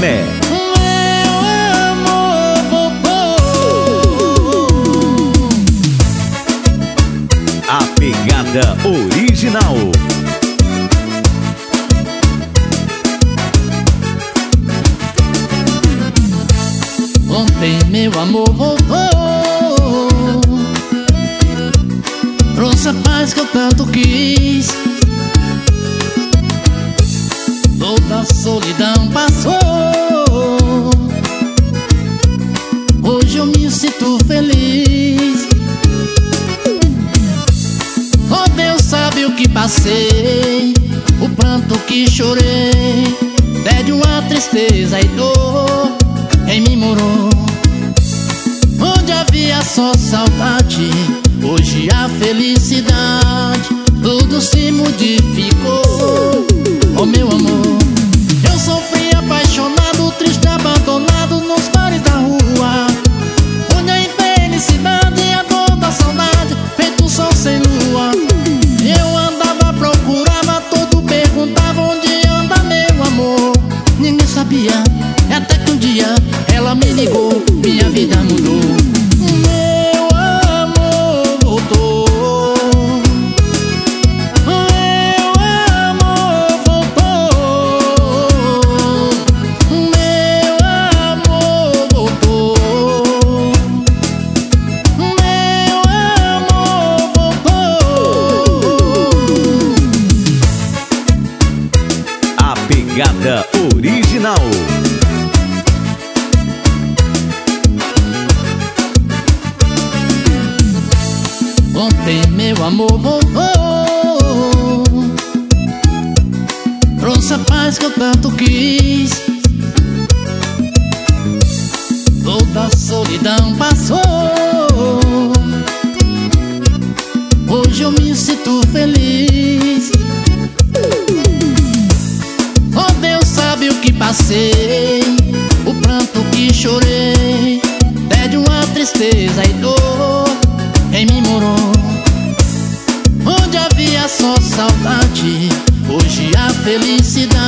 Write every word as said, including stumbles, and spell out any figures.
Tomé. Meu amor voltou. A pegada original. Ontem meu amor voltou, trouxe a paz que eu tanto quis. Toda a solidão passou, hoje eu me sinto feliz. Oh, Deus sabe o que passei, o pranto que chorei, tédio, uma tristeza e dor em mim morou. Onde havia só saudade, hoje a felicidade, tudo se modificou. Oh meu amor, eu sofri apaixonado, triste, abandonado nos bares da rua, onde a infelicidade e a dor da saudade, feito sol sem lua. Eu andava, procurava, todo perguntava onde anda meu amor. Ninguém sabia, até que um dia ela me ligou, minha vida mudou. Meu amor voltou, meu amor voltou, meu amor voltou, meu amor voltou. A pegada original. Ontem meu amor voltou, trouxe a paz que eu tanto quis. Toda a solidão passou, hoje eu me sinto feliz. Oh, Deus sabe o que passei, o pranto que chorei, tédio, uma tristeza e dor em mim morou. Onde havia só saudade, hoje a felicidade,